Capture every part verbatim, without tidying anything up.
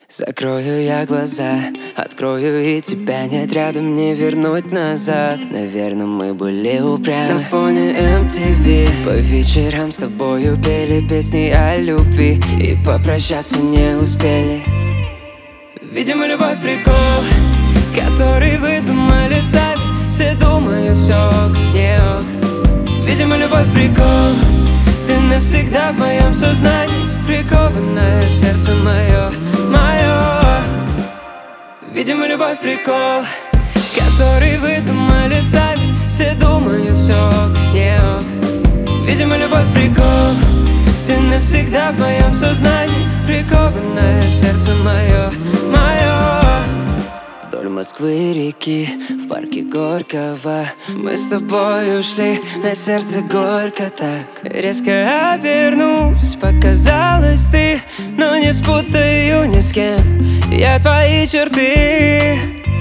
Закрою я глаза, открою, и тебя нет рядом, не вернуть назад. Наверное, мы были упрямы. На фоне эм ти ви по вечерам с тобою пели песни о любви, и попрощаться не успели. Видимо, любовь прикол, который выдумали сами. Все думают, все ок, не ок. Видимо, любовь прикол, ты навсегда в моем сознании, прикованное сердце мое, мое. Видимо, любовь прикол, который выдумали сами. Все думают, все ок, не ок. Видимо, любовь прикол, ты навсегда в моем сознании, прикованное сердце мое, мое. Вдоль Москвы реки, в парке Горького мы с тобой ушли, на сердце горько так. Резко обернулась, показалась ты, но не спутаю ни с кем я твои черты.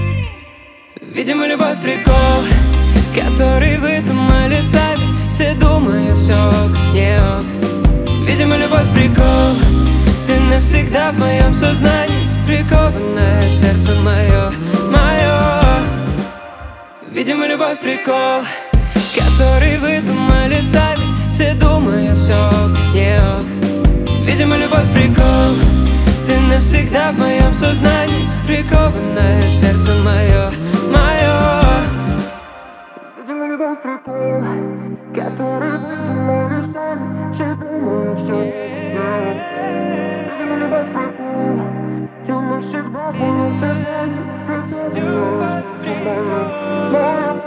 Видимо, любовь прикол, который выдумали сами. Все думают, все ок, не ок. Видимо, любовь прикол, ты навсегда в моем сознании, прикованное сердце мое, мое. Видимо, любовь прикол, который выдумали сами. Все думают, все ок, не ок. Видимо, любовь прикол, ты навсегда в моем сознании, прикованное сердце мое, мое. Видимо, любовь прикол, который выдумали сами. Все думают, все ок, не ок. Видимо, любовь прикол, ты навсегда в моем сознании, прикованное сердце мое.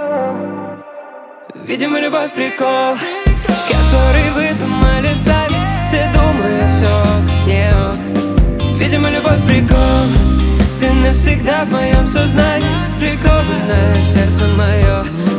Видимо, любовь прикол, который выдумали сами. Все думают, все ок, не ок. Видимо, любовь прикол, ты навсегда в моем сознании, прикованное сердце мое.